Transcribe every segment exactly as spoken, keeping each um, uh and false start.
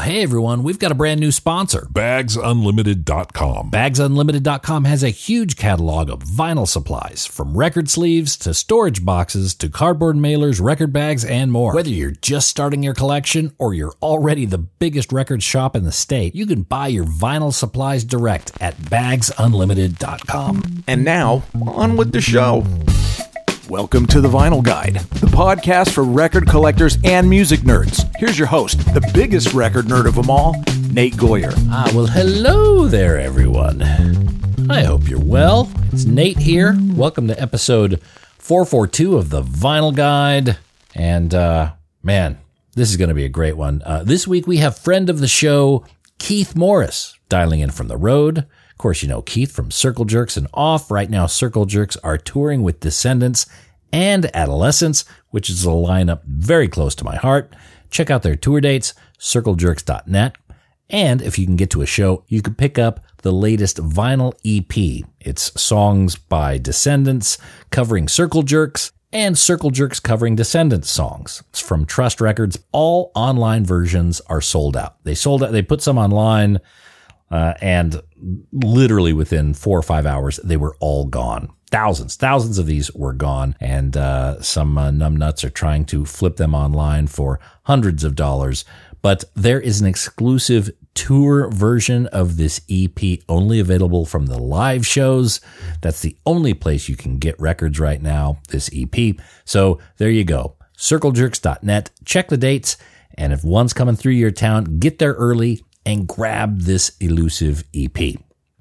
Well, hey everyone, we've got a brand new sponsor. bags unlimited dot com. bags unlimited dot com has a huge catalog of vinyl supplies, from record sleeves to storage boxes to cardboard mailers, record bags, and more. Whether you're just starting your collection or you're already the biggest record shop in the state, you can buy your vinyl supplies direct at bags unlimited dot com. And now, on with the show. Welcome to The Vinyl Guide, the podcast for record collectors and music nerds. Here's your host, the biggest record nerd of them all, Nate Goyer. Ah, well, hello there, everyone. I hope you're well. It's Nate here. Welcome to episode four forty-two of The Vinyl Guide. And, uh, man, this is going to be a great one. Uh, this week we have friend of the show, Keith Morris, dialing in from the road. Of course, you know Keith from Circle Jerks and Off. Right now, Circle Jerks are touring with Descendents and Adolescents, which is a lineup very close to my heart. Check out their tour dates, circle jerks dot net. And if you can get to a show, you can pick up the latest vinyl E P. It's songs by Descendents covering Circle Jerks and Circle Jerks covering Descendants songs. It's from Trust Records. All online versions are sold out. They sold out. They put some online, uh, and literally within four or five hours, they were all gone. Thousands, thousands of these were gone, and uh, some uh, numbnuts are trying to flip them online for hundreds of dollars. But there is an exclusive tour version of this E P only available from the live shows. That's the only place you can get records right now, this E P. So there you go, circle jerks dot net. Check the dates, and if one's coming through your town, get there early and grab this elusive E P.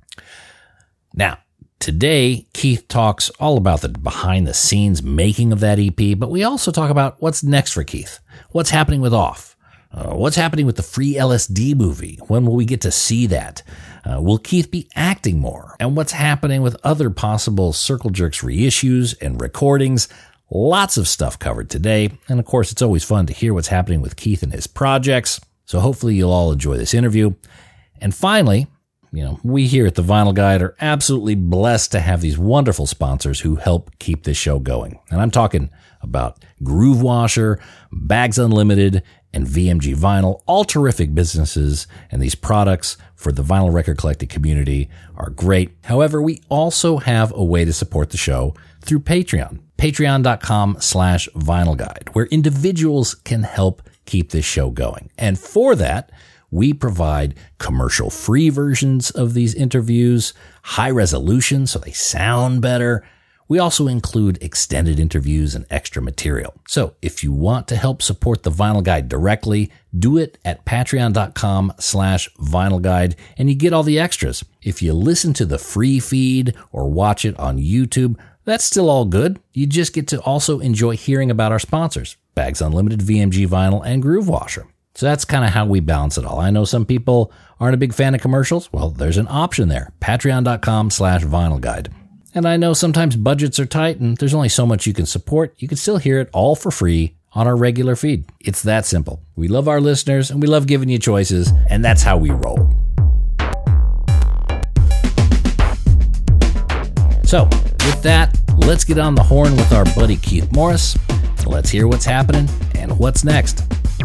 Now, today, Keith talks all about the behind-the-scenes making of that E P, but we also talk about what's next for Keith. What's happening with Off? Uh, what's happening with the Free L S D movie? When will we get to see that? Uh, will Keith be acting more? And what's happening with other possible Circle Jerks reissues and recordings? Lots of stuff covered today. And of course, it's always fun to hear what's happening with Keith and his projects. So hopefully you'll all enjoy this interview. And finally, you know, we here at The Vinyl Guide are absolutely blessed to have these wonderful sponsors who help keep this show going. And I'm talking about Groove Washer, Bags Unlimited, and V M G Vinyl, all terrific businesses, and these products for the vinyl record collecting community are great. However, we also have a way to support the show through Patreon, patreon.com slash vinyl guide, where individuals can help keep this show going. And for that, we provide commercial-free versions of these interviews, high resolution so they sound better. We also include extended interviews and extra material. So if you want to help support the Vinyl Guide directly, do it at patreon.com slash vinyl guide, and you get all the extras. If you listen to the free feed or watch it on YouTube, that's still all good. You just get to also enjoy hearing about our sponsors, Bags Unlimited, V M G Vinyl, and Groove Washer. So that's kind of how we balance it all. I know some people aren't a big fan of commercials. Well, there's an option there, patreon.com slash vinyl guide. And I know sometimes budgets are tight and there's only so much you can support. You can still hear it all for free on our regular feed. It's that simple. We love our listeners and we love giving you choices, and that's how we roll. So with that, let's get on the horn with our buddy Keith Morris. Let's hear what's happening and what's next.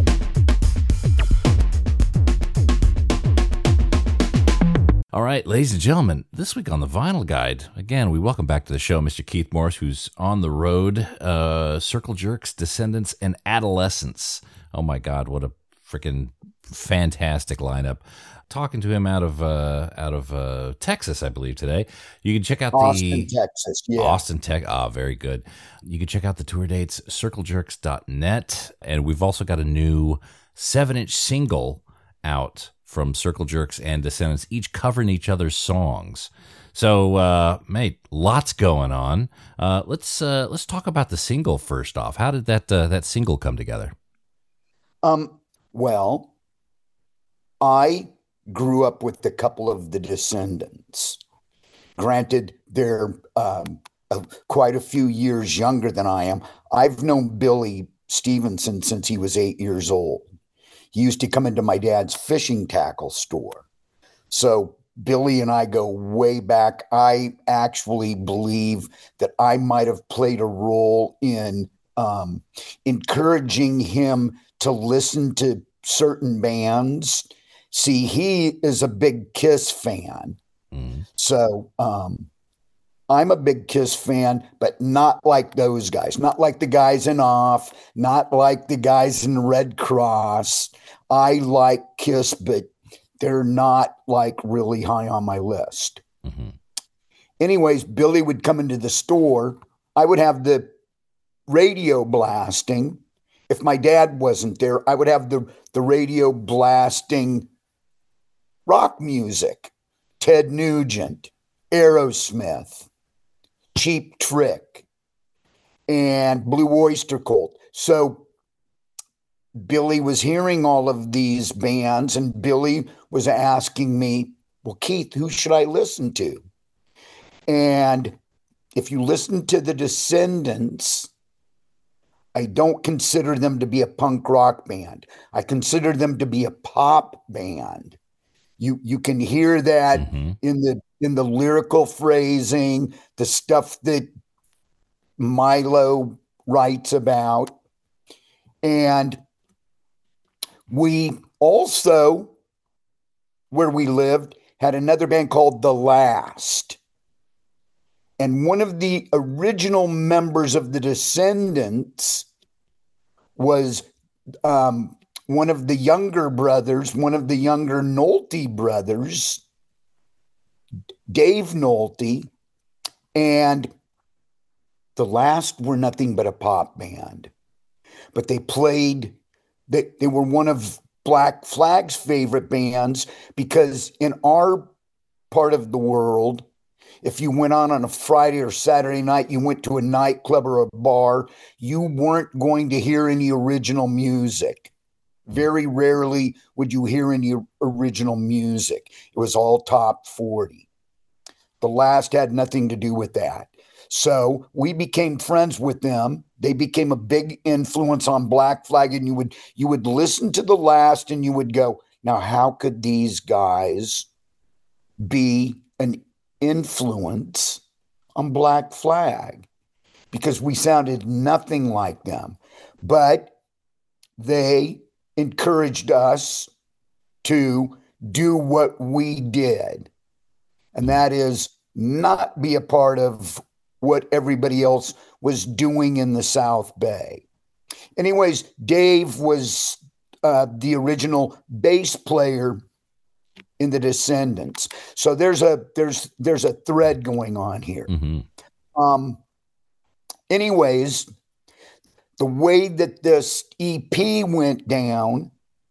All right, ladies and gentlemen, this week on The Vinyl Guide, again, we welcome back to the show Mister Keith Morris, who's on the road, uh, Circle Jerks, Descendents, and Adolescents. Oh my God, what a freaking fantastic lineup. Talking to him out of uh, out of uh, Texas, I believe, today. You can check out Austin, the... Texas, yeah. Austin, Texas. Ah, very good. You can check out the tour dates, circle jerks dot net, and we've also got a new seven-inch single out from Circle Jerks and Descendents, each covering each other's songs. So, uh, mate, lots going on. Uh, let's uh, let's talk about the single first off. How did that uh, that single come together? Um. Well, I grew up with a couple of the Descendants. Granted, they're um, uh, quite a few years younger than I am. I've known Billy Stevenson since he was eight years old. He used to come into my dad's fishing tackle store. So Billy and I go way back. I actually believe that I might have played a role in um, encouraging him to listen to certain bands. See, he is a big Kiss fan. Mm. So um, I'm a big Kiss fan, but not like those guys, not like the guys in Off, not like the guys in Red Cross. I like Kiss, but they're not like really high on my list. Mm-hmm. Anyways, Billy would come into the store. I would have the radio blasting. If my dad wasn't there, I would have the, the radio blasting rock music, Ted Nugent, Aerosmith, Cheap Trick, and Blue Oyster Cult. So Billy was hearing all of these bands, and Billy was asking me, well, Keith, who should I listen to? And if you listen to the Descendants, I don't consider them to be a punk rock band. I consider them to be a pop band. You you can hear that mm-hmm. in the in the lyrical phrasing, the stuff that Milo writes about. And we also, where we lived, had another band called The Last. And one of the original members of the Descendants was um, one of the younger brothers, one of the younger Nolte brothers, Dave Nolte. And The Last were nothing but a pop band. But they played, they, they were one of Black Flag's favorite bands because in our part of the world, if you went on on a Friday or Saturday night, you went to a nightclub or a bar, you weren't going to hear any original music. Very rarely would you hear any original music. It was all top forty. The Last had nothing to do with that. So we became friends with them. They became a big influence on Black Flag, and you would you would listen to The Last and you would go, now how could these guys be an influence on Black Flag? Because we sounded nothing like them. But they encouraged us to do what we did, and that is not be a part of what everybody else was doing in the South Bay. Anyways, Dave was uh, the original bass player in the Descendants. So there's a there's there's a thread going on here. Mm-hmm. Um, anyways, the way that this E P went down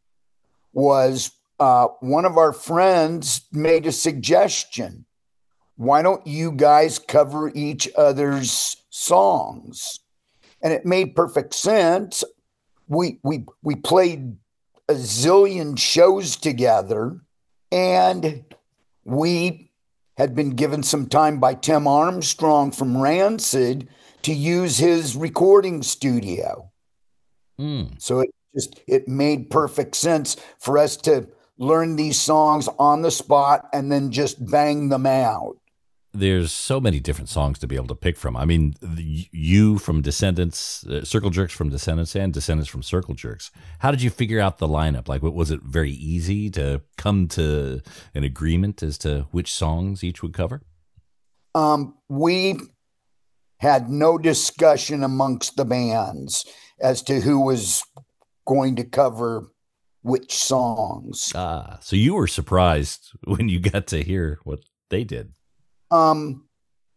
was uh, one of our friends made a suggestion. Why don't you guys cover each other's songs? And it made perfect sense. We we we played a zillion shows together, and we had been given some time by Tim Armstrong from Rancid to use his recording studio. Mm. So it just it made perfect sense for us to learn these songs on the spot and then just bang them out. There's so many different songs to be able to pick from. I mean, the, you from Descendants, uh, Circle Jerks from Descendants, and Descendants from Circle Jerks. How did you figure out the lineup? Like, was it very easy to come to an agreement as to which songs each would cover? Um, we had no discussion amongst the bands as to who was going to cover which songs. Ah, so you were surprised when you got to hear what they did. Um,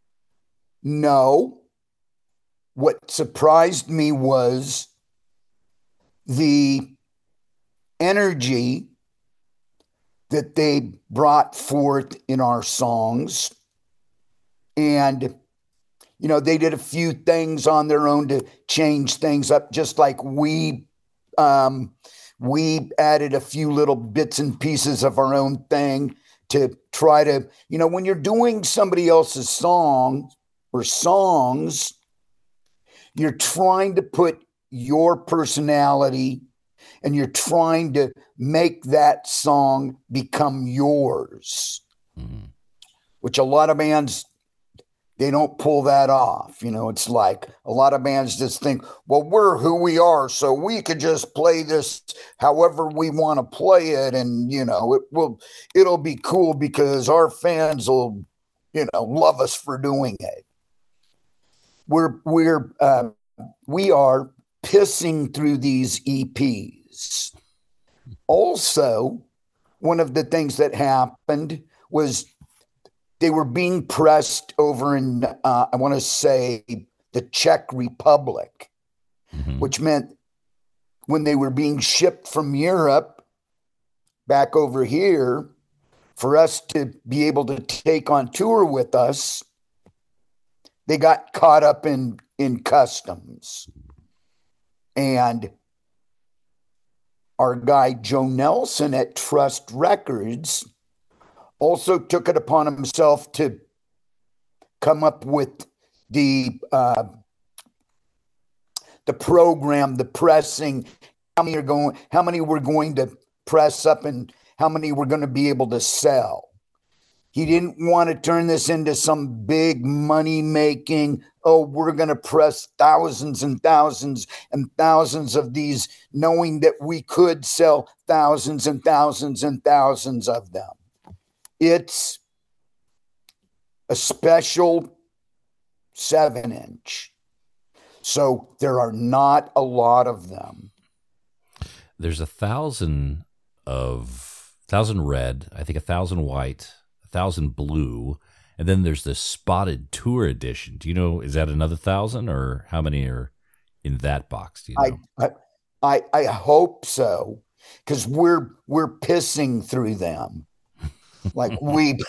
no. What surprised me was the energy that they brought forth in our songs. And, you know, they did a few things on their own to change things up, just like we, um, we added a few little bits and pieces of our own thing to try to, you know, when you're doing somebody else's song or songs, you're trying to put your personality and you're trying to make that song become yours, mm-hmm. which a lot of bands they don't pull that off. You know, it's like a lot of bands just think, well, we're who we are, so we could just play this however we want to play it, and you know, it will it'll be cool because our fans will, you know, love us for doing it. We're we're uh, we are pissing through these E Ps. Also, one of the things that happened was they were being pressed over in, uh, I want to say, the Czech Republic, mm-hmm. which meant when they were being shipped from Europe back over here, for us to be able to take on tour with us, they got caught up in, in customs. And our guy, Joe Nelson at Trust Records, also took it upon himself to come up with the uh, the program, the pressing, how many are going, how many we're going to press up, and how many we're going to be able to sell. He didn't want to turn this into some big money making, oh, we're going to press thousands and thousands and thousands of these, knowing that we could sell thousands and thousands and thousands of them. It's a special seven inch. So there are not a lot of them. There's a thousand of thousand red, I think a thousand white, a thousand blue, and then there's the spotted tour edition. Do you know, is that another thousand, or how many are in that box? Do you know? I I I hope so, because we're we're pissing through them. Like we,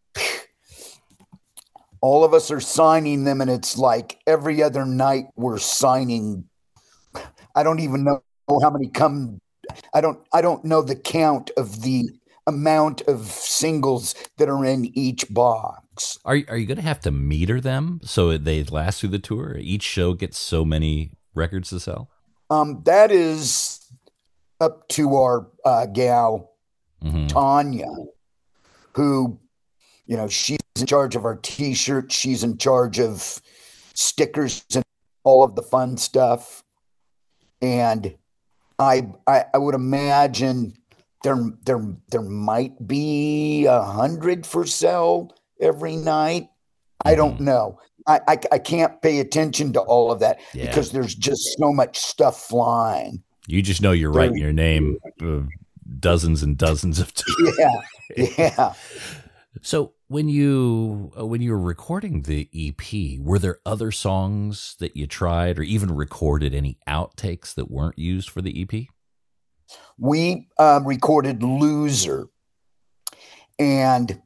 all of us are signing them, and it's like every other night we're signing. I don't even know how many come. I don't. I don't know the count of the amount of singles that are in each box. Are Are you going to have to meter them so they last through the tour? Each show gets so many records to sell. Um, that is up to our uh, gal mm-hmm. Tanya, who, you know, she's in charge of our T-shirts. She's in charge of stickers and all of the fun stuff. And I, I, I would imagine there, there, there might be a hundred for sale every night. I don't know. I, I, I can't pay attention to all of that yeah. because there's just so much stuff flying. You just know you're writing your name uh, dozens and dozens of times. Yeah. Yeah. So when you uh, when you were recording the E P, were there other songs that you tried, or even recorded any outtakes that weren't used for the E P? We uh, recorded "Loser," and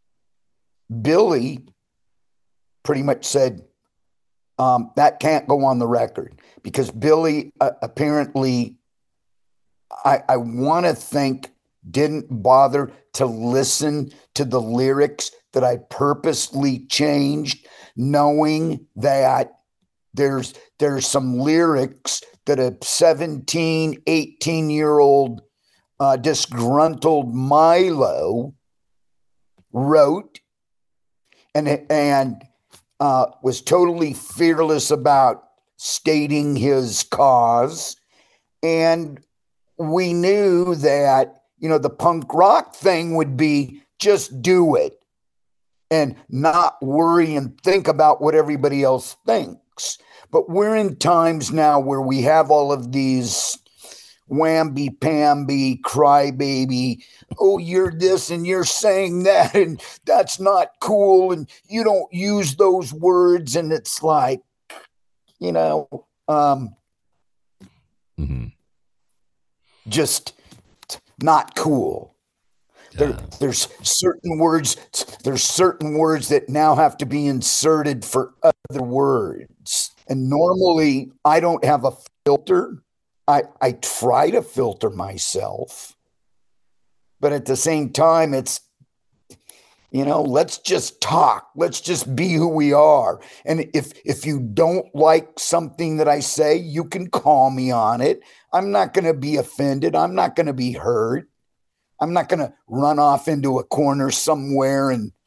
Billy pretty much said um, that can't go on the record, because Billy uh, apparently, I, I want to think, didn't bother to listen to the lyrics that I purposely changed, knowing that there's there's some lyrics that a seventeen, eighteen year old uh, disgruntled Milo wrote, and and uh, was totally fearless about stating his cause. And we knew that, you know, the punk rock thing would be just do it and not worry and think about what everybody else thinks. But we're in times now where we have all of these whamby-pamby, crybaby, oh, you're this and you're saying that, and that's not cool, and you don't use those words, and it's like, you know, um, mm-hmm. just not cool. There, there's certain words, there's certain words that now have to be inserted for other words. And normally I don't have a filter. I, I try to filter myself, but at the same time, it's, you know, let's just talk. Let's just be who we are. And if, if you don't like something that I say, you can call me on it. I'm not going to be offended. I'm not going to be hurt. I'm not going to run off into a corner somewhere and,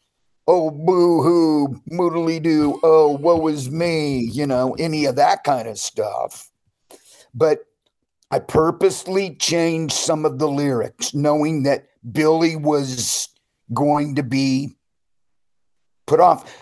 oh, boo-hoo, moodly-doo, oh, woe is me, you know, any of that kind of stuff. But I purposely changed some of the lyrics, knowing that Billy was going to be put off.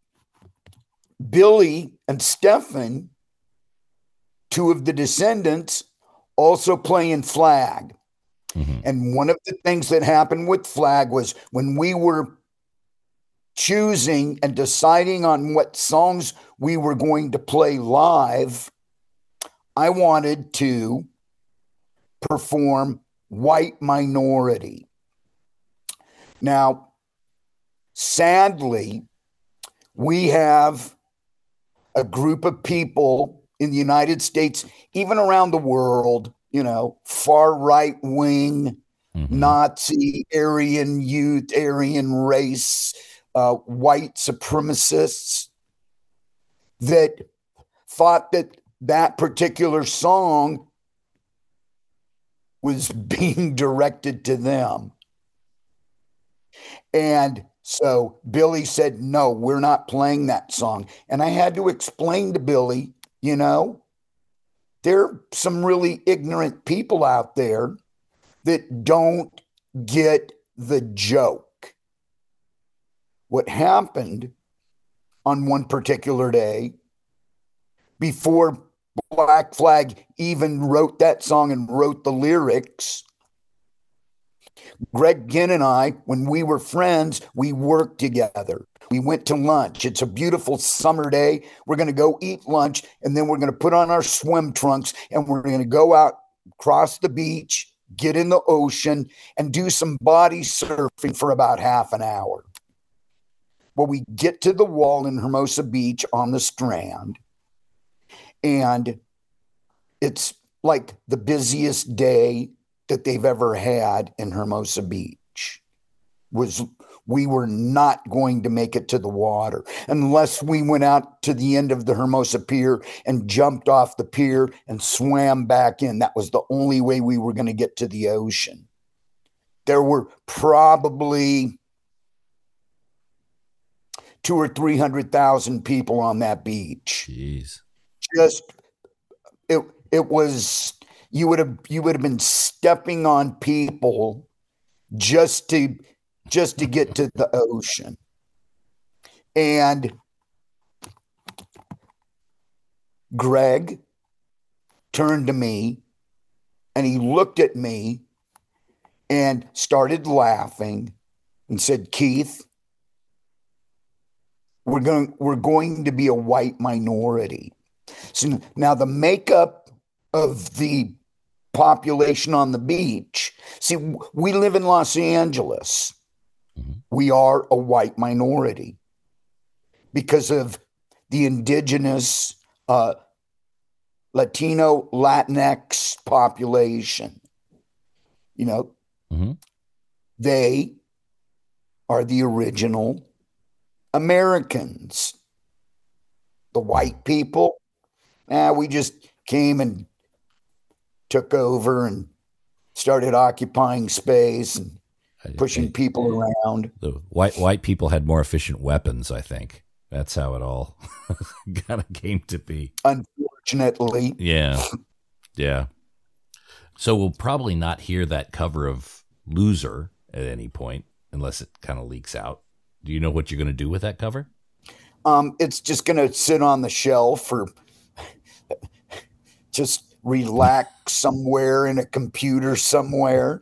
Billy and Stephen, two of the Descendants, also playing Flag. Mm-hmm. And one of the things that happened with Flag was when we were choosing and deciding on what songs we were going to play live, I wanted to perform White Minority. Now, sadly, we have a group of people in the United States, even around the world, you know, far right wing, mm-hmm. Nazi, Aryan youth, Aryan race, uh, white supremacists that thought that that particular song was being directed to them. And so Billy said, no, we're not playing that song. And I had to explain to Billy, you know, there are some really ignorant people out there that don't get the joke. What happened on one particular day, before Black Flag even wrote that song and wrote the lyrics, Greg Ginn and I, when we were friends, we worked together. We went to lunch. It's a beautiful summer day. We're going to go eat lunch, and then we're going to put on our swim trunks, and we're going to go out, cross the beach, get in the ocean, and do some body surfing for about half an hour. Well, we get to the wall in Hermosa Beach on the Strand, and it's like the busiest day that they've ever had in Hermosa Beach. Was we were not going to make it to the water unless we went out to the end of the Hermosa Pier and jumped off the pier and swam back in. That was the only way we were going to get to the ocean. There were probably two or three hundred thousand people on that beach. Jeez. Just it it was you would have you would have been stepping on people just to just to get to the ocean. And Greg turned to me and he looked at me and started laughing and said, Keith, we're going we're going to be a white minority. So now the makeup of the population on the beach, see, we live in Los Angeles. Mm-hmm. We are a white minority because of the indigenous uh, Latino, Latinx population. You know, mm-hmm. They are the original Americans. The white people, eh, we just came and took over and started occupying space and pushing people around. The white white people had more efficient weapons, I think. That's how it all kind of came to be. Unfortunately. Yeah. Yeah. So we'll probably not hear that cover of Loser at any point unless it kind of leaks out. Do you know what you're going to do with that cover? Um, it's just going to sit on the shelf or just relax somewhere in a computer somewhere.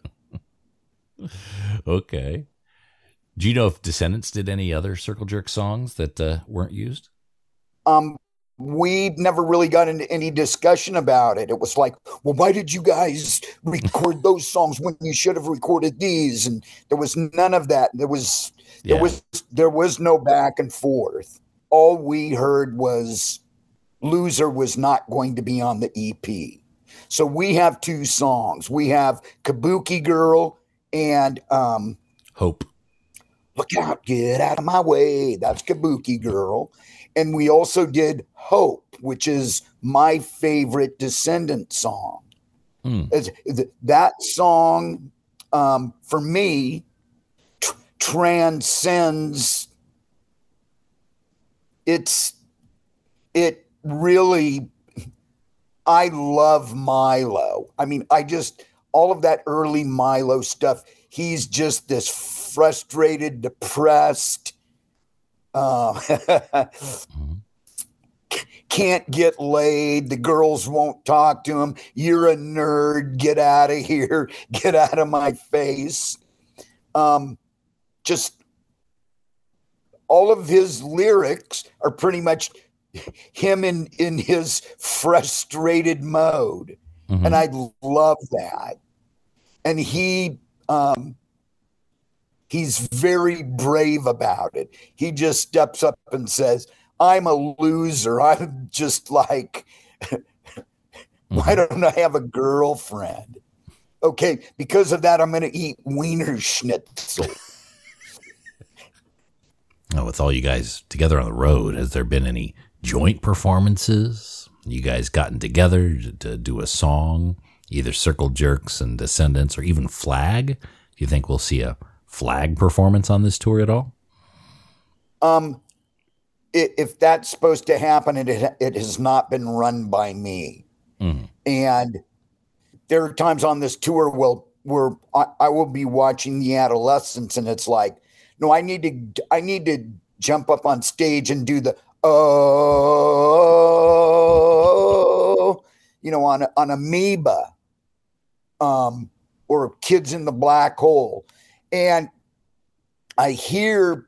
Okay. Do you know if Descendants did any other Circle Jerk songs that uh, weren't used? Um, we never really got into any discussion about it. It was like, well, why did you guys record those songs when you should have recorded these? And there was none of that. There was there yeah. was there was no back and forth. All we heard was Loser was not going to be on the E P. So we have two songs. We have Kabuki Girl and um, Hope. Look out, get out of my way. That's Kabuki Girl. And we also did Hope, which is my favorite Descendant song. Hmm. That song, um, for me, tr- transcends it's it really. I love Milo. I mean, I just all of that early Milo stuff. He's just this frustrated, depressed. Uh, can't get laid. The girls won't talk to him. You're a nerd. Get out of here. Get out of my face. Um, just all of his lyrics are pretty much him in, in his frustrated mode. Mm-hmm. And I love that. And he, um, he's very brave about it. He just steps up and says, I'm a loser. I'm just like, why don't I have a girlfriend? Okay, because of that, I'm going to eat Wiener Schnitzel. Oh, with all you guys together on the road, has there been any joint performances? You guys gotten together to, to do a song, either Circle Jerks and Descendants or even Flag? Do you think we'll see a Flag performance on this tour at all? Um, if that's supposed to happen, it it has not been run by me. Mm. And there are times on this tour where, where I, I will be watching the Adolescents, and it's like, no, I need to I need to jump up on stage and do the oh, you know, on on Amoeba, um, or Kids in the Black Hole, and I hear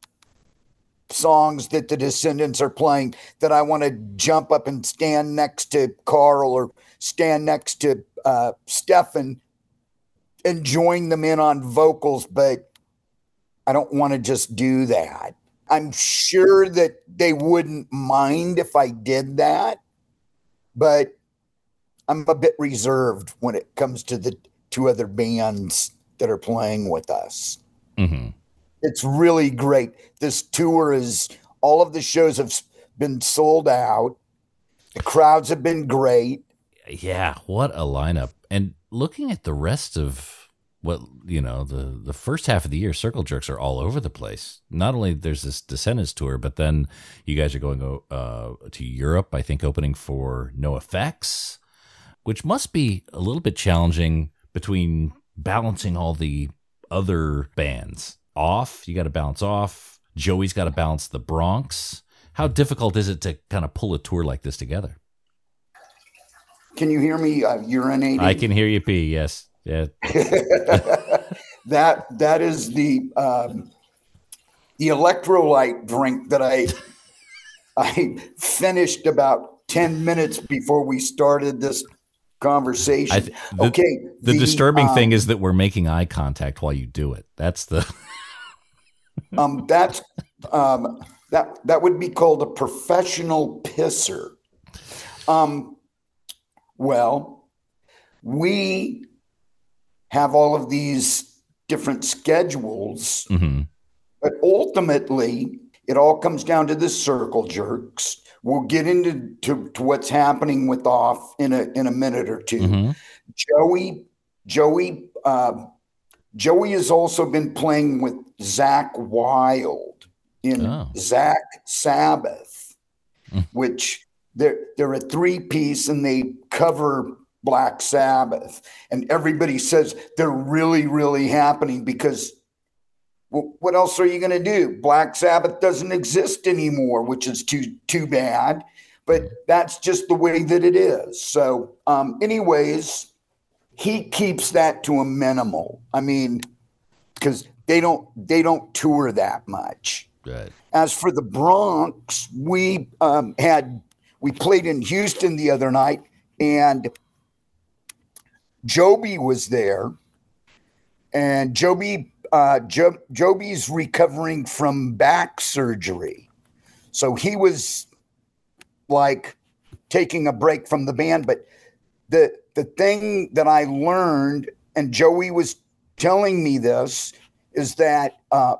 songs that the Descendants are playing that I want to jump up and stand next to Carl or stand next to uh, Stefan and join them in on vocals, but I don't want to just do that. I'm sure that they wouldn't mind if I did that, but I'm a bit reserved when it comes to the two other bands that are playing with us. Mm-hmm. It's really great. This tour is, all of the shows have been sold out. The crowds have been great. Yeah, what a lineup. And looking at the rest of what, you know, the, the first half of the year, Circle Jerks are all over the place. Not only there's this Descendants tour, but then you guys are going uh, to Europe, I think, opening for NoFX, which must be a little bit challenging between balancing all the other bands. Off, you got to balance off. Joey's got to balance the Bronx. How difficult is it to kind of pull a tour like this together? Can you hear me uh, urinating? I can hear you pee. Yes. Yeah. that that is the um, the electrolyte drink that I I finished about ten minutes before we started this conversation. Th- the, okay. The, the disturbing um, thing is that we're making eye contact while you do it. That's the. um. That's um. That that would be called a professional pisser. Um. Well, we have all of these different schedules, mm-hmm. but ultimately it all comes down to the Circle Jerks. We'll get into to, to what's happening with Off in a in a minute or two. Mm-hmm. Joey, Joey, uh, Joey has also been playing with Zakk Wylde in oh. Zakk Sabbath, mm. which they're they're a three piece and they cover Black Sabbath, and everybody says they're really really happening because. Well, what else are you going to do? Black Sabbath doesn't exist anymore, which is too too bad, but that's just the way that it is. So, um, anyways, he keeps that to a minimal. I mean, because they don't they don't tour that much. Right. As for the Bronx, we um, had we played in Houston the other night, and Joby was there, and Joby. Uh, jo- Joby's recovering from back surgery. So he was like taking a break from the band. But the the thing that I learned, and Joey was telling me this, is that uh,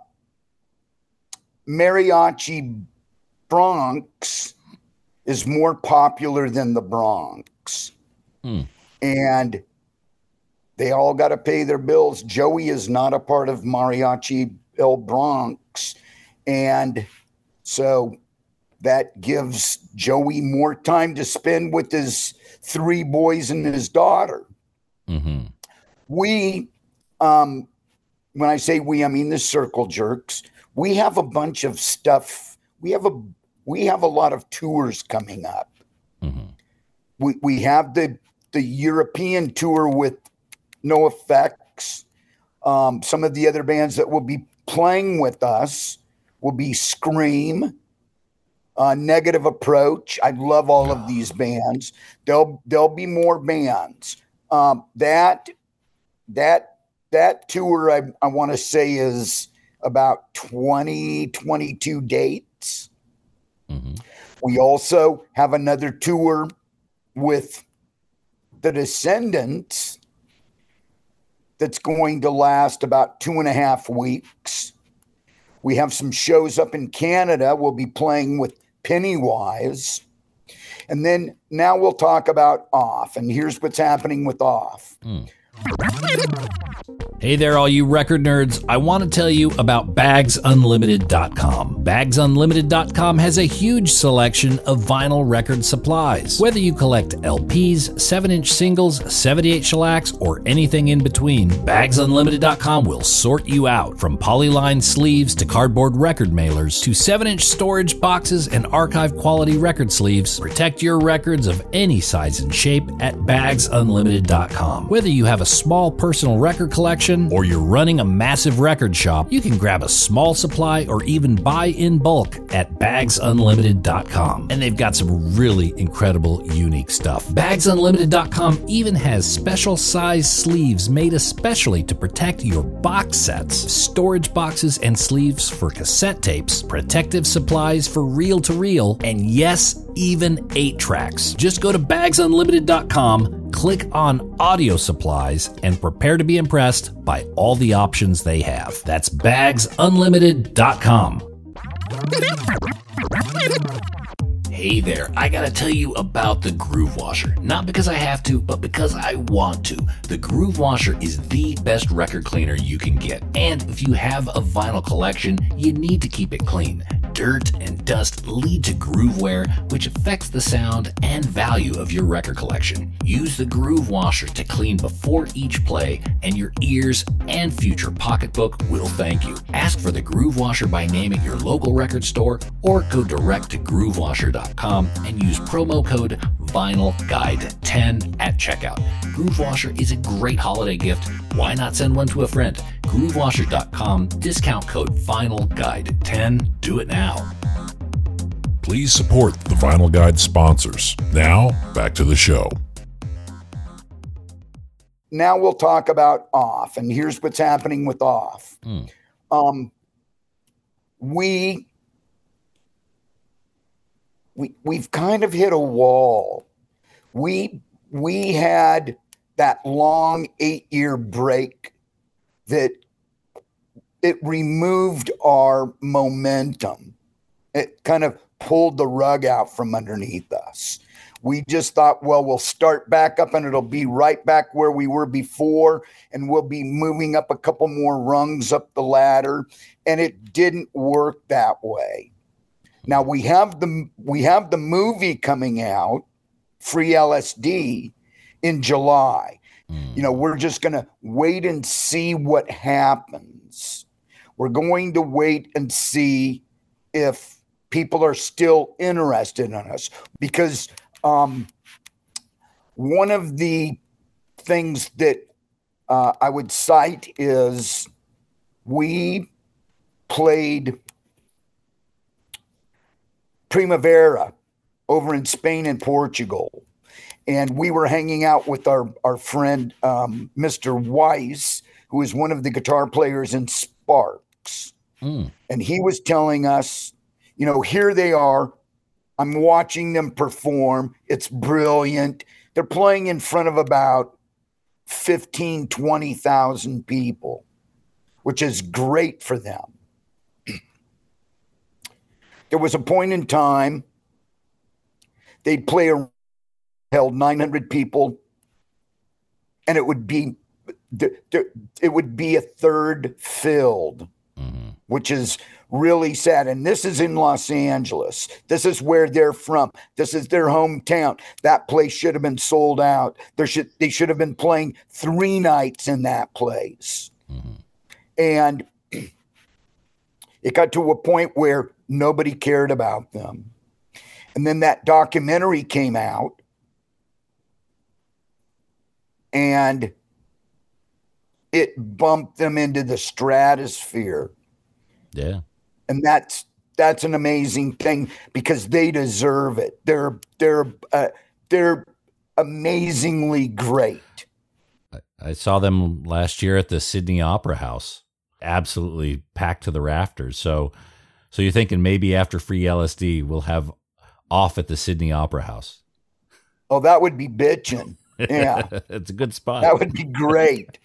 Mariachi Bronx is more popular than the Bronx. Hmm. And they all got to pay their bills. Joey is not a part of Mariachi El Bronx. And so that gives Joey more time to spend with his three boys and his daughter. Mm-hmm. We, um, when I say we, I mean the Circle Jerks. We have a bunch of stuff. We have a we have a lot of tours coming up. Mm-hmm. We we have the the European tour with NoFX. Um, some of the other bands that will be playing with us will be Scream, uh, Negative Approach. I love all of these bands. There'll there'll be more bands. Um, that that that tour I, I want to say is about twenty, twenty-two dates. Mm-hmm. We also have another tour with the Descendants that's going to last about two and a half weeks. We have some shows up in Canada. We'll be playing with Pennywise. And then now we'll talk about Off. And here's what's happening with Off. Mm. Hey there, all you record nerds. I want to tell you about bags unlimited dot com. bags unlimited dot com has a huge selection of vinyl record supplies. Whether you collect L Ps, seven-inch singles, seventy-eight shellacks, or anything in between, bags unlimited dot com will sort you out. From polyline sleeves to cardboard record mailers to seven-inch storage boxes and archive-quality record sleeves, protect your records of any size and shape at bags unlimited dot com. Whether you have a small personal record collection or you're running a massive record shop, you can grab a small supply or even buy in bulk at bags unlimited dot com. And they've got some really incredible, unique stuff. bags unlimited dot com even has special size sleeves made especially to protect your box sets, storage boxes and sleeves for cassette tapes, protective supplies for reel-to-reel, and yes, even eight tracks. Just go to bags unlimited dot com, click on audio supplies, and prepare to be impressed by all the options they have. That's bags unlimited dot com. Hey there, I gotta tell you about the Groove Washer. Not because I have to, but because I want to. The Groove Washer is the best record cleaner you can get. And if you have a vinyl collection, you need to keep it clean. Dirt and dust lead to groove wear, which affects the sound and value of your record collection. Use the Groove Washer to clean before each play, and your ears and future pocketbook will thank you. Ask for the Groove Washer by name at your local record store, or go direct to groove washer dot com and use promo code vinyl guide ten at checkout. Groove Washer is a great holiday gift. Why not send one to a friend? groove washer dot com, discount code vinyl guide ten. Do it now. Please support the Vinyl Guide sponsors. Now, back to the show. Now we'll talk about Off, and here's what's happening with Off. Mm. Um, we we we've kind of hit a wall. We we had that long eight-year break that it removed our momentum. It kind of pulled the rug out from underneath us. We just thought, well, we'll start back up and it'll be right back where we were before, and we'll be moving up a couple more rungs up the ladder. And it didn't work that way. Now we have the we have the movie coming out, Free L S D, in July. Mm. You know, we're just going to wait and see what happens. We're going to wait and see if people are still interested in us, because um, one of the things that uh, I would cite is we played Primavera over in Spain and Portugal. And we were hanging out with our, our friend, um, Mister Weiss, who is one of the guitar players in Sparks. Mm. And he was telling us, you know, here they are. I'm watching them perform. It's brilliant. They're playing in front of about fifteen, twenty thousand people, which is great for them. There was a point in time they'd play a held nine hundred people, and it would be it would be a third filled. Mm-hmm. which is really sad. And this is in Los Angeles. This is where they're from. This is their hometown. That place should have been sold out. There should they should have been playing three nights in that place. Mm-hmm. And it got to a point where nobody cared about them. And then that documentary came out, and it bumped them into the stratosphere. Yeah. And that's that's an amazing thing because they deserve it. They're they're uh, they're amazingly great. I, I saw them last year at the Sydney Opera House, absolutely packed to the rafters. So, so you're thinking maybe after Free L S D, we'll have Off at the Sydney Opera House. Oh, that would be bitchin'. Yeah, it's a good spot. That would be great.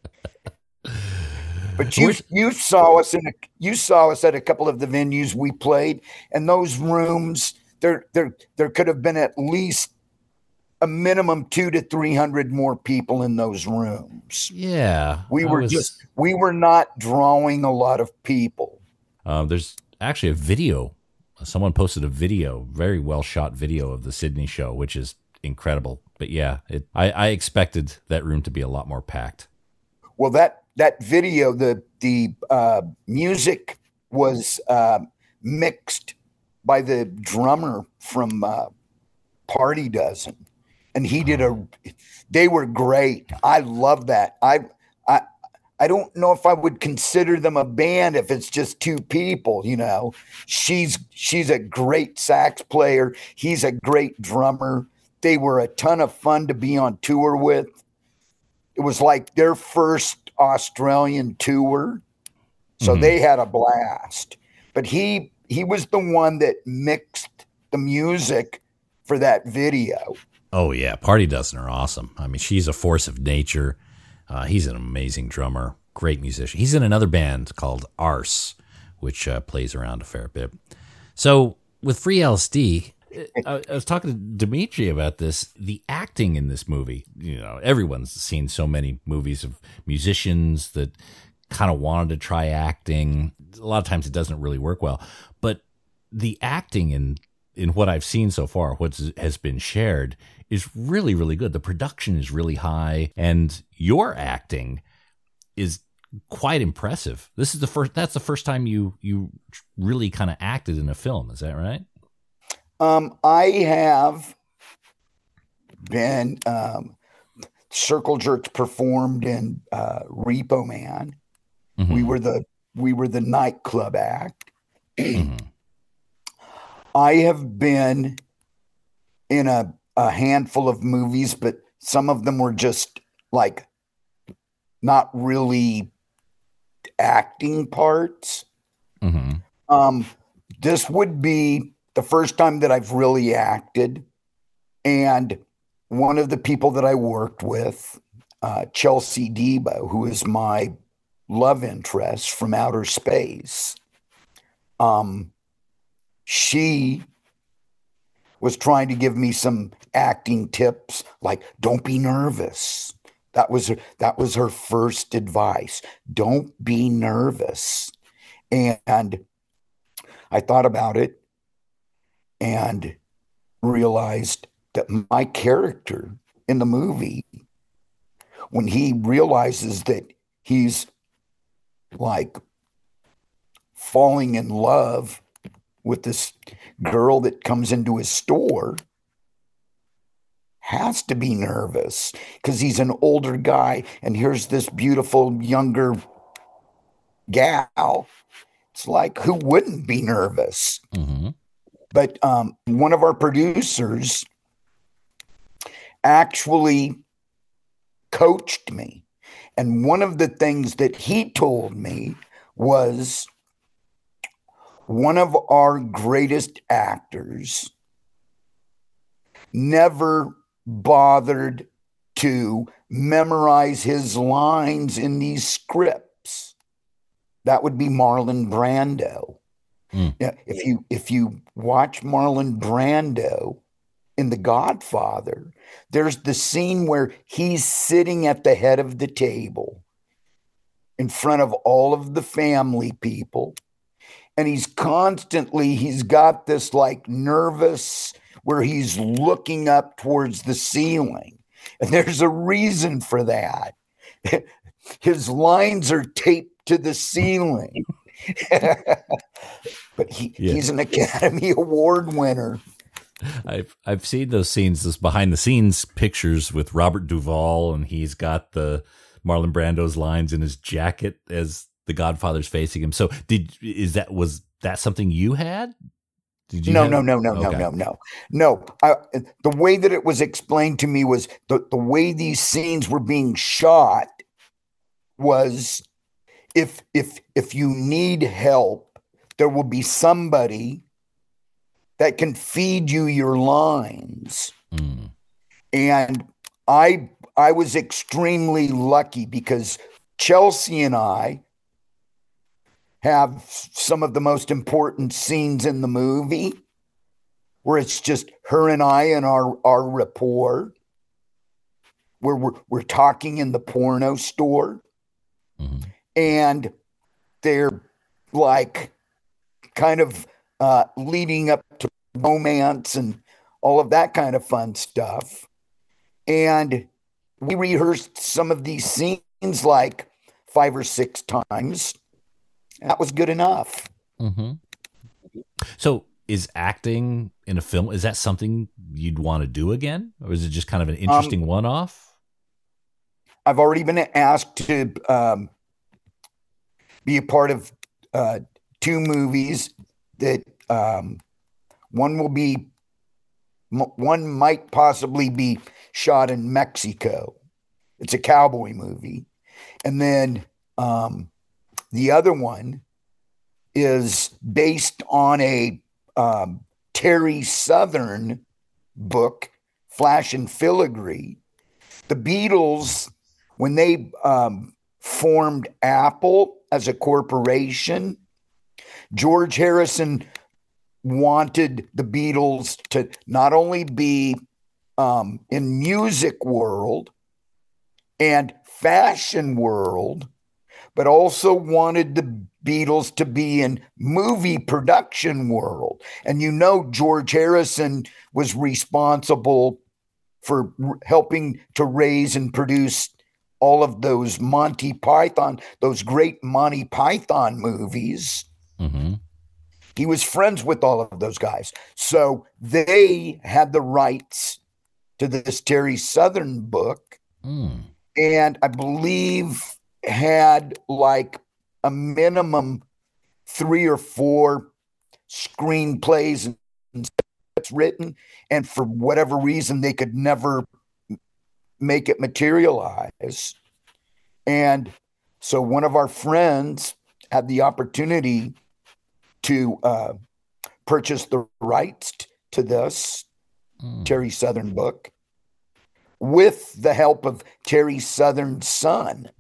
But you you saw us in a, you saw us at a couple of the venues we played, and those rooms there there there could have been at least a minimum two to three hundred more people in those rooms. Yeah, we I were was, just we were not drawing a lot of people. Um, there's actually a video. Someone posted a video, very well shot video of the Sydney show, which is incredible. But yeah, it, I, I expected that room to be a lot more packed. Well, that. That video, the the uh, music was uh, mixed by the drummer from uh, Party Dozen, and he did a. They were great. I love that. I I I don't know if I would consider them a band if it's just two people. You know, she's she's a great sax player. He's a great drummer. They were a ton of fun to be on tour with. It was like their first Australian tour, so mm-hmm. they had a blast. But he he was the one that mixed the music for that video. Oh yeah, Party Dozen are awesome. I mean, she's a force of nature. Uh, he's an amazing drummer, great musician. He's in another band called Arse, which uh, plays around a fair bit. So with Free L S D, I, I was talking to Dimitri about this. The acting in this movie, you know, everyone's seen so many movies of musicians that kind of wanted to try acting. A lot of times it doesn't really work well, but the acting in in what I've seen so far, what has been shared, is really, really good. The production is really high, and your acting is quite impressive. This is the first. That's the first time you you really kind of acted in a film. Is that right? Um, I have been um, Circle Jerks performed in uh, Repo Man. Mm-hmm. We were the we were the nightclub act. Mm-hmm. I have been in a, a handful of movies, but some of them were just like not really acting parts. Mm-hmm. Um, this would be the first time that I've really acted. And one of the people that I worked with, uh, Chelsea Debo, who is my love interest from outer space, um, she was trying to give me some acting tips, like don't be nervous. That was her, that was her first advice. Don't be nervous. And I thought about it and realized that my character in the movie, when he realizes that he's like falling in love with this girl that comes into his store, has to be nervous because he's an older guy and here's this beautiful younger gal. It's like, who wouldn't be nervous? Mm-hmm. But um, one of our producers actually coached me. And one of the things that he told me was one of our greatest actors never bothered to memorize his lines in these scripts. That would be Marlon Brando. Mm. Now, if you if you watch Marlon Brando in The Godfather, there's the scene where he's sitting at the head of the table in front of all of the family people. And he's constantly, he's got this like nervous where he's looking up towards the ceiling. And there's a reason for that. His lines are taped to the ceiling. But he, yeah. he's an Academy Award winner. I've I've seen those scenes, those behind the scenes pictures with Robert Duvall, and he's got the Marlon Brando's lines in his jacket as the Godfather's facing him. So did is that was that something you had? Did you no, have, no, no, no, okay. no, no, no, no. I, the way that it was explained to me was the, the way these scenes were being shot was if if if you need help, there will be somebody that can feed you your lines. Mm. And I I was extremely lucky because Chelsea and I have some of the most important scenes in the movie where it's just her and I and our, our rapport, where we're, we're talking in the porno store. Mm-hmm. And they're like kind of uh, leading up to romance and all of that kind of fun stuff. And we rehearsed some of these scenes like five or six times. That was good enough. Mm-hmm. So is acting in a film, is that something you'd want to do again? Or is it just kind of an interesting um, one-off? I've already been asked to um, be a part of uh, two movies that um, one will be, one might possibly be shot in Mexico. It's a cowboy movie. And then um, the other one is based on a um, Terry Southern book, Flash and Filigree. The Beatles, when they um, formed Apple as a corporation, George Harrison wanted the Beatles to not only be um, in music world and fashion world, but also wanted the Beatles to be in movie production world. And you know, George Harrison was responsible for r- helping to raise and produce all of those Monty Python, those great Monty Python movies. Mm-hmm. He was friends with all of those guys. So they had the rights to this Terry Southern book. Mm. And I believe had like a minimum three or four screenplays and scripts written. And for whatever reason, they could never make it materialize. And so one of our friends had the opportunity to uh, purchase the rights t- to this mm. Terry Southern book with the help of Terry Southern's son.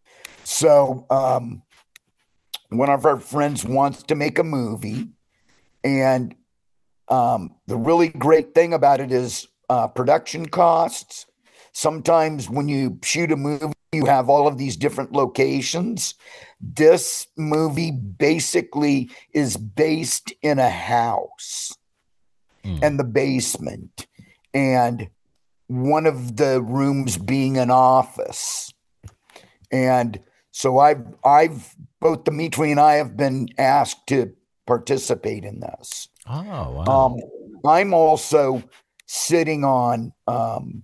So um, one of our friends wants to make a movie, and um, the really great thing about it is uh, production costs. Sometimes when you shoot a movie, you have all of these different locations. This movie basically is based in a house mm. and the basement, and one of the rooms being an office. And so I've, I've, both Dimitri and I have been asked to participate in this. Oh, wow. Um, I'm also sitting on, um,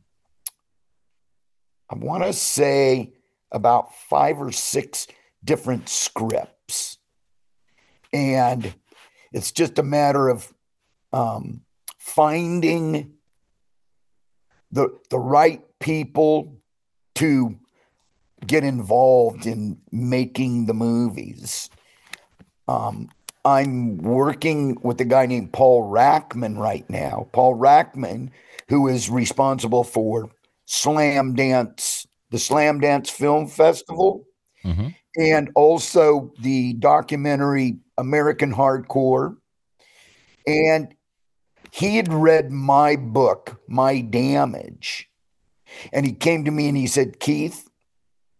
I want to say about five or six different scripts. And it's just a matter of um, finding the the right people to get involved in making the movies. Um, I'm working with a guy named Paul Rackman right now. Paul Rackman, who is responsible for Slam Dance, the Slam Dance Film Festival, mm-hmm. and also the documentary American Hardcore. And he had read my book, My Damage. And he came to me and he said, Keith,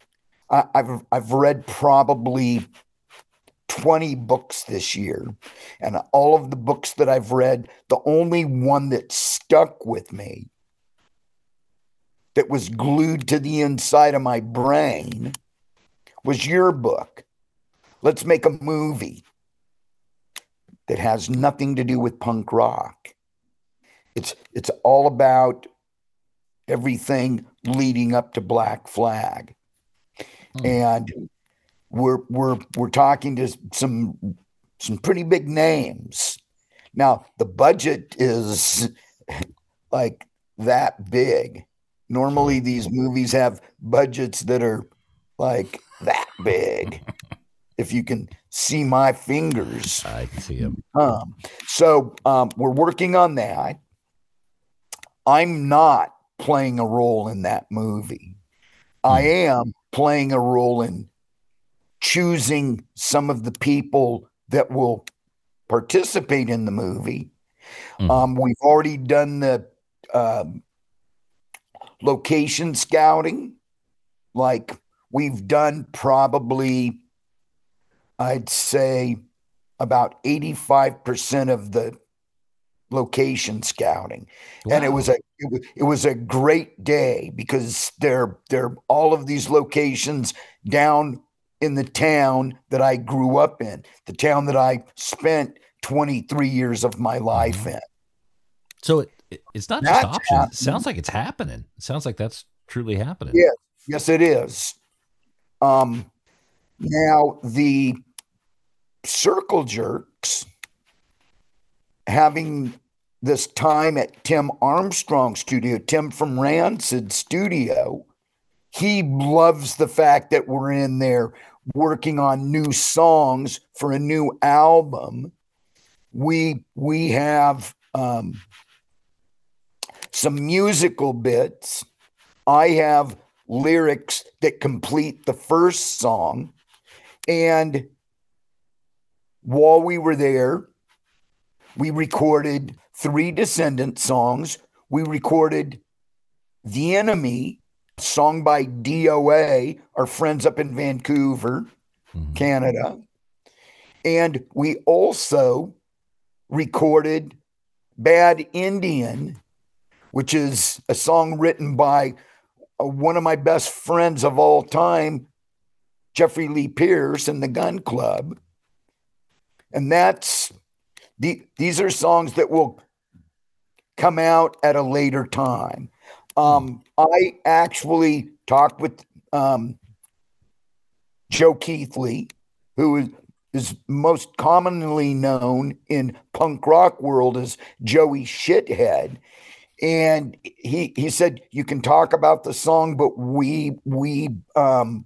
I, I've I've read probably twenty books this year, and all of the books that I've read, the only one that stuck with me, that was glued to the inside of my brain, was your book. Let's make a movie that has nothing to do with punk rock. It's it's all about everything leading up to Black Flag. Hmm. And we're we're we're talking to some some pretty big names. Now, the budget is like that big. Normally these movies have budgets that are like that big. If you can see my fingers. I can see them. Um, so um, we're working on that. I'm not playing a role in that movie. Hmm. I am playing a role in choosing some of the people that will participate in the movie. Hmm. Um, we've already done the um, location scouting. Like we've done probably, I'd say about eighty-five percent of the location scouting. Wow. And it was a it was, it was a great day because they're they're all of these locations down in the town that I grew up in, the town that I spent twenty-three years of my life in. So it, it it's not that's just options. Happening. It sounds like it's happening. It sounds like that's truly happening. Yes, yes, it is. Um, now the Circle Jerks having this time at Tim Armstrong's studio, Tim from Rancid studio, he loves the fact that we're in there working on new songs for a new album. We we have um, some musical bits. I have lyrics that complete the first song. And while we were there, we recorded three Descendant songs. We recorded The Enemy, song by D O A, our friends up in Vancouver, mm-hmm. Canada. And we also recorded Bad Indian, which is a song written by uh, one of my best friends of all time, Jeffrey Lee Pierce and the Gun Club. And that's the, these are songs that will come out at a later time. Um, I actually talked with um, Joe Keithley, who is, is most commonly known in punk rock world as Joey Shithead. And he he said, you can talk about the song, but we we um,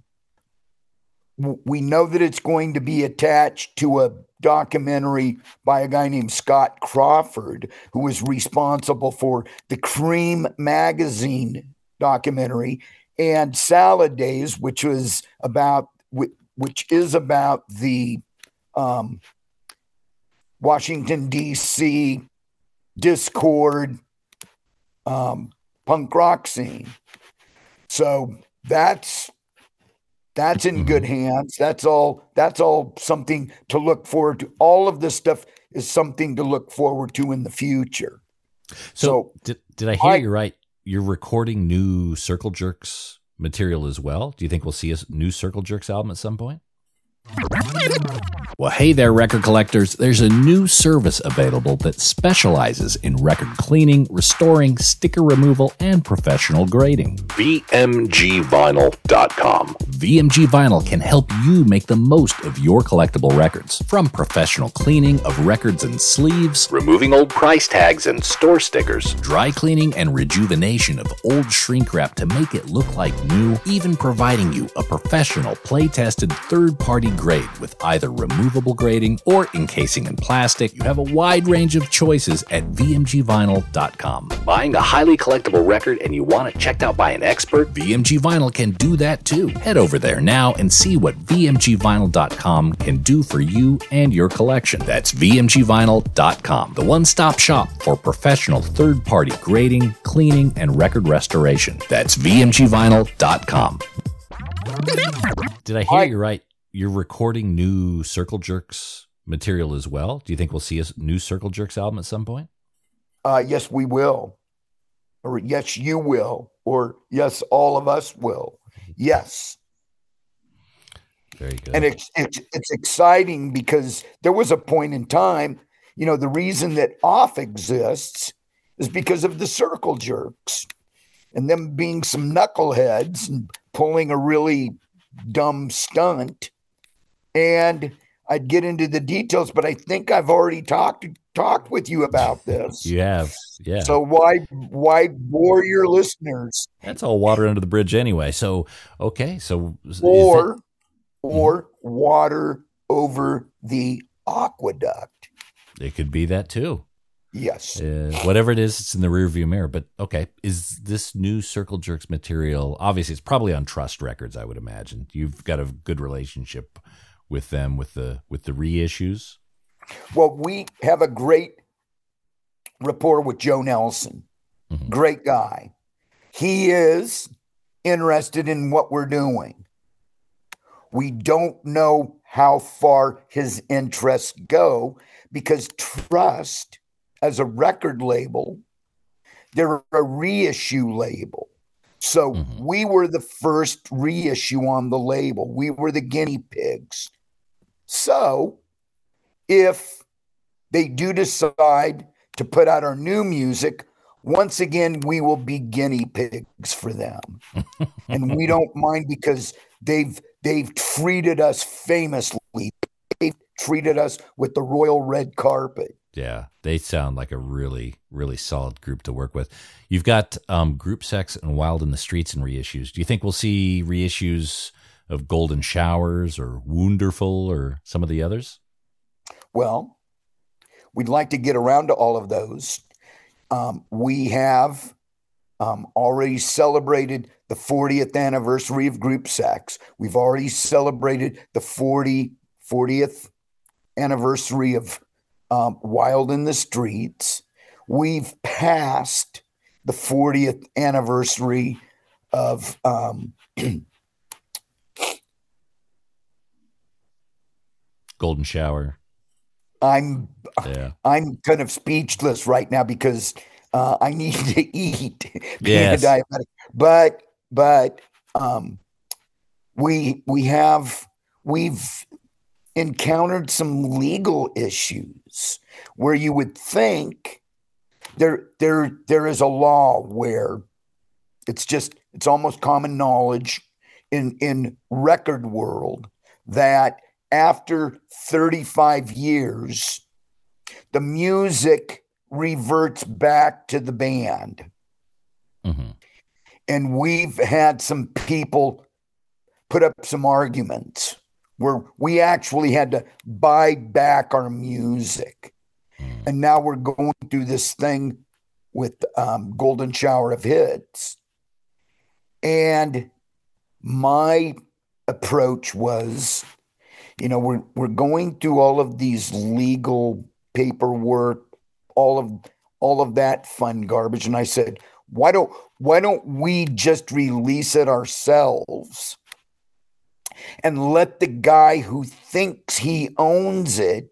we know that it's going to be attached to a documentary by a guy named Scott Crawford, who was responsible for the Cream magazine documentary, and Salad Days, which was about which is about the um, Washington D C Discord um, punk rock scene. So that's That's in good hands. That's all. That's all something to look forward to. All of this stuff is something to look forward to in the future. So, so did, did I hear I, you right? You're recording new Circle Jerks material as well. Do you think we'll see a new Circle Jerks album at some point? Well, hey there, record collectors. There's a new service available that specializes in record cleaning, restoring, sticker removal, and professional grading. V M G Vinyl dot com. V M G Vinyl can help you make the most of your collectible records. From professional cleaning of records and sleeves, removing old price tags and store stickers, dry cleaning and rejuvenation of old shrink wrap to make it look like new, even providing you a professional, play-tested, third-party grade with either removable grading or encasing in plastic. You have a wide range of choices at V M G Vinyl dot com. Buying a highly collectible record and you want it checked out by an expert? V M G Vinyl can do that too. Head over there now and see what V M G Vinyl dot com can do for you and your collection. That's V M G Vinyl dot com, the one-stop shop for professional third-party grading, cleaning, and record restoration. That's V M G Vinyl dot com. Did I hear I- you right? You're recording new Circle Jerks material as well. Do you think we'll see a new Circle Jerks album at some point? Uh, yes, we will. Or yes, you will. Or yes, all of us will. Yes. Very good. And it's, it's, it's exciting because there was a point in time, you know, the reason that Off exists is because of the Circle Jerks and them being some knuckleheads and pulling a really dumb stunt. And I'd get into the details, but I think I've already talked talked with you about this. You have, yeah. So why why bore your listeners? That's all water under the bridge anyway. So, okay. So, is Or that- or water over the aqueduct. it could be that too. Yes. Uh, whatever it is, it's in the rearview mirror. But okay, is this new Circle Jerks material? Obviously, it's probably on Trust Records, I would imagine. You've got a good relationship with them with the with the reissues. Well, we have a great rapport with Joe Nelson. Mhm. Great guy. He is interested in what we're doing. We don't know how far his interests go because Trust, as a record label, they're a reissue label. So Mhm. we were the first reissue on the label. We were the guinea pigs. So if they do decide to put out our new music, once again, we will be guinea pigs for them. And we don't mind because they've they've treated us famously. They've treated us with the royal red carpet. Yeah, they sound like a really, really solid group to work with. You've got um, Group Sex and Wild in the Streets in reissues. Do you think we'll see reissues of Golden Showers or Wonderful or some of the others? Well, we'd like to get around to all of those. Um, we have um, already celebrated the fortieth anniversary of Group Sex. We've already celebrated the forty, fortieth anniversary of um, Wild in the Streets. We've passed the fortieth anniversary of um, Golden Shower. I'm Yeah. I'm kind of speechless right now because uh, I need to eat. being Yes. a diabetic. But but um, we we have we've encountered some legal issues where you would think there there there is a law where it's just it's almost common knowledge in in record world that after thirty-five years, the music reverts back to the band. Mm-hmm. And we've had some people put up some arguments where we actually had to buy back our music. Mm. And now we're going through this thing with um, Golden Shower of Hits. And my approach was, you know, we're we're going through all of these legal paperwork, all of all of that fun garbage. And I said, why don't why don't we just release it ourselves and let the guy who thinks he owns it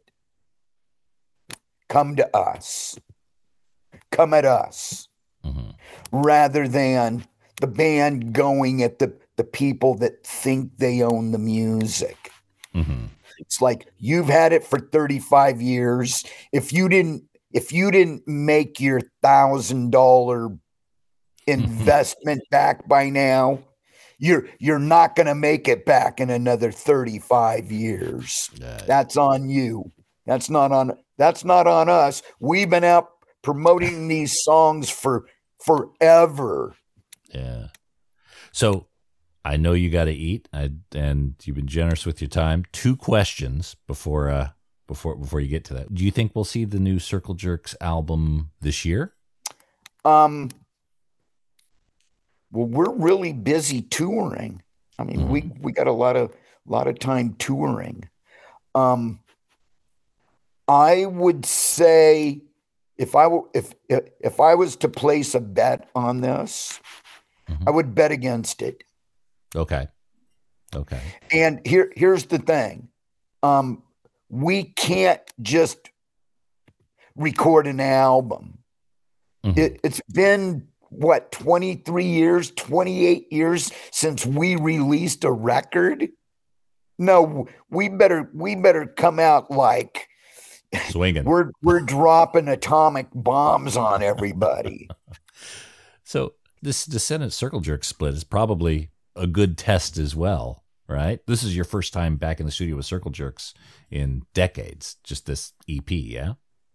come to us, come at us, Mm-hmm. rather than the band going at the, the people that think they own the music. Mm-hmm. It's like you've had it for thirty-five years. If you didn't, if you didn't make your thousand dollar investment back by now, you're you're not going to make it back in another thirty-five years. Yeah. That's on you. That's not on. That's not on us. We've been out promoting these songs for forever. Yeah. So I know you got to eat, I, and you've been generous with your time. Two questions before uh before before you get to that. Do you think we'll see the new Circle Jerks album this year? Um. Well, we're really busy touring. I mean, Mhm. we we got a lot of lot of time touring. Um. I would say if I were if if, if I was to place a bet on this, Mhm. I would bet against it. Okay. Okay. And here, here's the thing. Um, we can't just record an album. Mm-hmm. It, it's been, what, twenty-three years, twenty-eight years since we released a record? No, we better, we better come out like swinging. We're, we're dropping atomic bombs on everybody. So this Descendant Circle Jerk split is probably a good test as well, right? This is your first time back in the studio with Circle Jerks in decades, just this E P, yeah?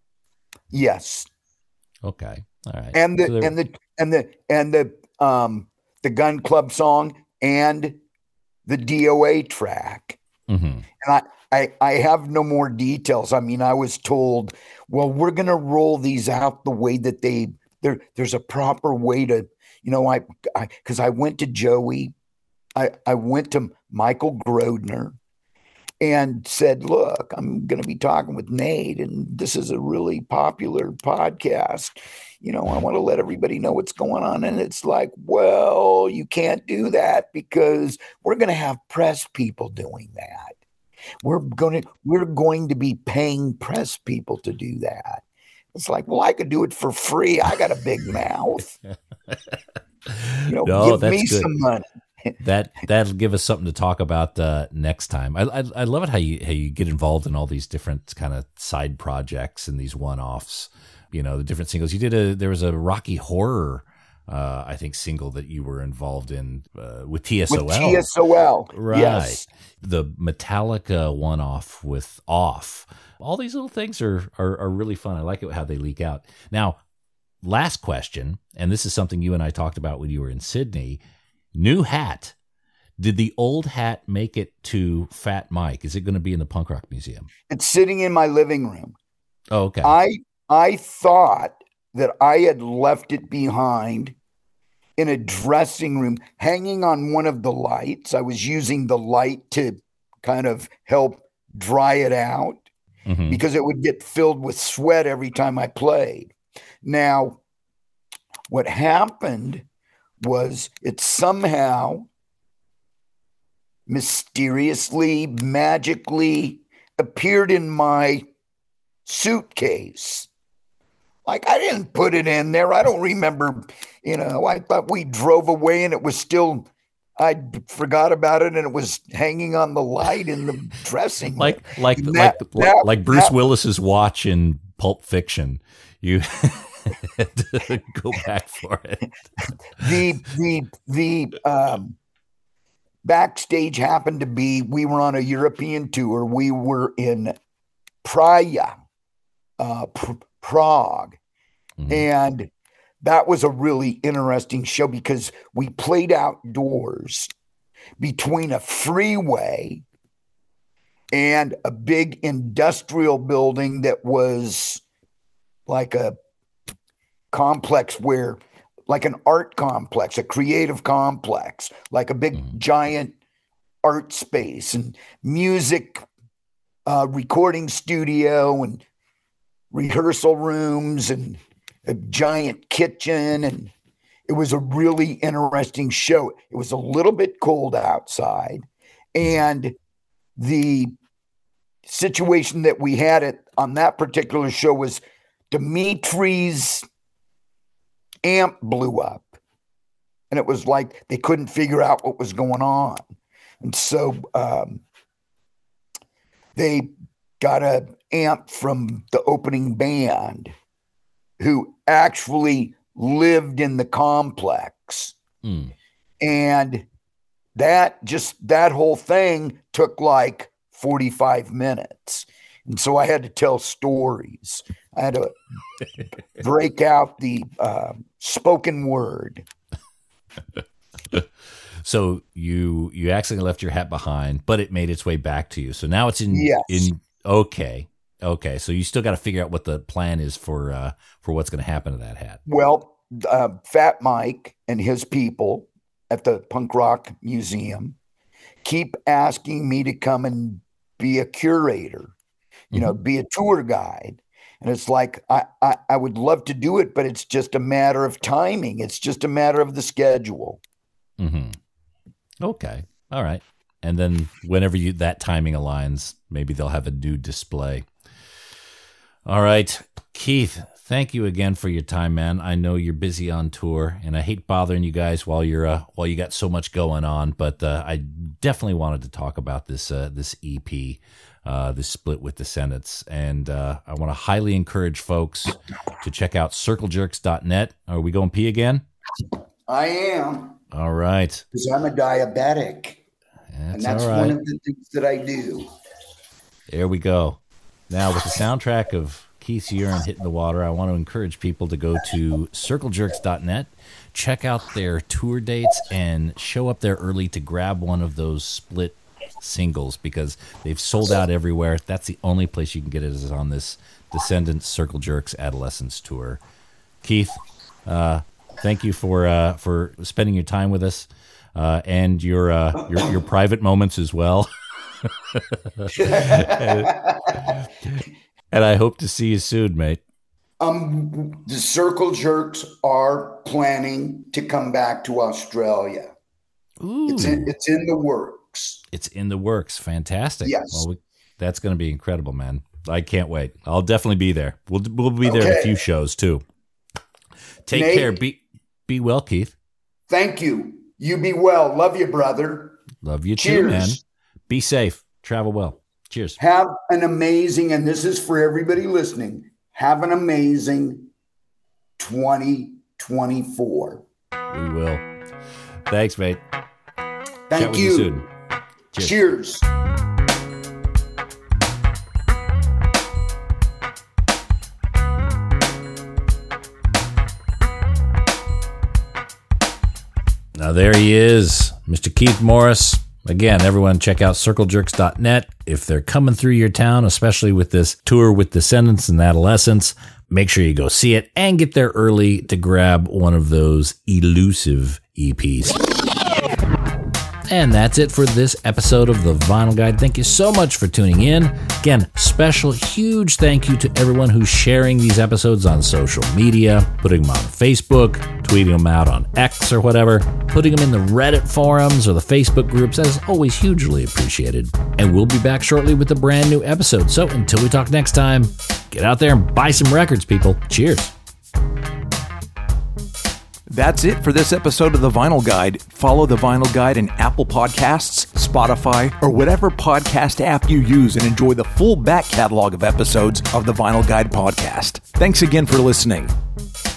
Yes. Okay. All right. And the so and the and the and the um the Gun Club song and the D O A track. Mm-hmm. And I, I I have no more details. I mean, I was told, well, we're gonna roll these out the way that they there there's a proper way to, you know, I I because I went to Joey, I, I went to Michael Grodner and said, look, I'm going to be talking with Nate, and this is a really popular podcast. You know, I want to let everybody know what's going on. And it's like, well, you can't do that because we're going to have press people doing that. We're going to, we're going to be paying press people to do that. It's like, well, I could do it for free. I got a big mouth. You know, no, give me good. some money. that that'll give us something to talk about uh, next time. I, I I love it how you how you get involved in all these different kind of side projects and these one offs. You know, the different singles. You did a there was a Rocky Horror, uh, I think, single that you were involved in uh, with T S O L. With T S O L, right? Yes. The Metallica one off with Off. All these little things are, are are really fun. I like it how they leak out. Now, last question, and this is something you and I talked about when you were in Sydney. New hat. Did the old hat make it to Fat Mike? Is it going to be in the Punk Rock Museum? It's sitting in my living room. Oh, okay. I I thought that I had left it behind in a dressing room, hanging on one of the lights. I was using the light to kind of help dry it out mm-hmm. because it would get filled with sweat every time I played. Now, what happened was it somehow mysteriously, magically appeared in my suitcase. Like, I didn't put it in there. I don't remember, you know, I thought we drove away and it was still, I forgot about it and it was hanging on the light in the dressing room. Like, like, that, like, that, like Bruce that, Willis's watch in Pulp Fiction. You had to go back for it. The, the, the, um, backstage happened to be, we were on a European tour. We were in Praia, uh, Pr- Prague. Mm-hmm. And that was a really interesting show because we played outdoors between a freeway and a big industrial building that was like a complex where, like an art complex, a creative complex, like a big mm-hmm. giant art space and music uh, recording studio and rehearsal rooms and a giant kitchen. And it was a really interesting show. It was a little bit cold outside. And the situation that we had it on that particular show was Dimitri's amp blew up. And it was like they couldn't figure out what was going on. And so um, they got an amp from the opening band who actually lived in the complex. Mm. And that just, that whole thing took like forty-five minutes. And so I had to tell stories. I had to break out the uh, spoken word. So you you accidentally left your hat behind, but it made its way back to you. So now it's in yes. in okay. Okay. So you still got to figure out what the plan is for uh, for what's going to happen to that hat. Well, uh, Fat Mike and his people at the Punk Rock Museum keep asking me to come and be a curator, you mm-hmm. know, be a tour guide. And it's like, I, I, I would love to do it, but it's just a matter of timing. It's just a matter of the schedule. Mm-hmm. Okay. All right. and then whenever you that timing aligns, maybe they'll have a new display. All right, Keith, thank you again for your time, man. I know you're busy on tour, and I hate bothering you guys while you're uh, while you got so much going on. But uh, I definitely wanted to talk about this uh, this E P, uh, this split with Descendents, and uh, I want to highly encourage folks to check out circle jerks dot net. Are we going pee again? I am. All right, because I'm a diabetic, that's and that's all right. one of the things that I do. There we go. Now, with the soundtrack of Keith's urine hitting the water, I want to encourage people to go to circle jerks dot net, check out their tour dates, and show up there early to grab one of those split singles because they've sold out everywhere. That's the only place you can get it is on this Descendants Circle Jerks Adolescence tour. Keith, uh, thank you for uh, for spending your time with us uh, and your, uh, your your private moments as well. and, and I hope to see you soon, mate. Um, the Circle Jerks are planning to come back to Australia. Ooh. It's in, it's in the works. It's in the works. Fantastic. Yes. Well, we, that's going to be incredible, man. I can't wait. I'll definitely be there. We'll we'll be there Okay. in a few shows too. Take Nate, care. Be be well, Keith. Thank you. You be well. Love you, brother. Love you Cheers. too, man. Be safe. Travel well. Cheers. Have an amazing, and this is for everybody listening, have an amazing twenty twenty-four. We will. Thanks, mate. Thank Chat with you. soon. Cheers. Cheers. Now there he is, Mister Keith Morris. Again, everyone check out circle jerks dot net. If they're coming through your town, especially with this tour with Descendants and Adolescents, make sure you go see it and get there early to grab one of those elusive E Ps. And that's it for this episode of The Vinyl Guide. Thank you so much for tuning in. Again, special, huge thank you to everyone who's sharing these episodes on social media, putting them on Facebook, tweeting them out on X or whatever, putting them in the Reddit forums or the Facebook groups. That is always hugely appreciated. And we'll be back shortly with a brand new episode. So until we talk next time, get out there and buy some records, people. Cheers. That's it for this episode of The Vinyl Guide. Follow The Vinyl Guide in Apple Podcasts, Spotify, or whatever podcast app you use and enjoy the full back catalog of episodes of The Vinyl Guide podcast. Thanks again for listening.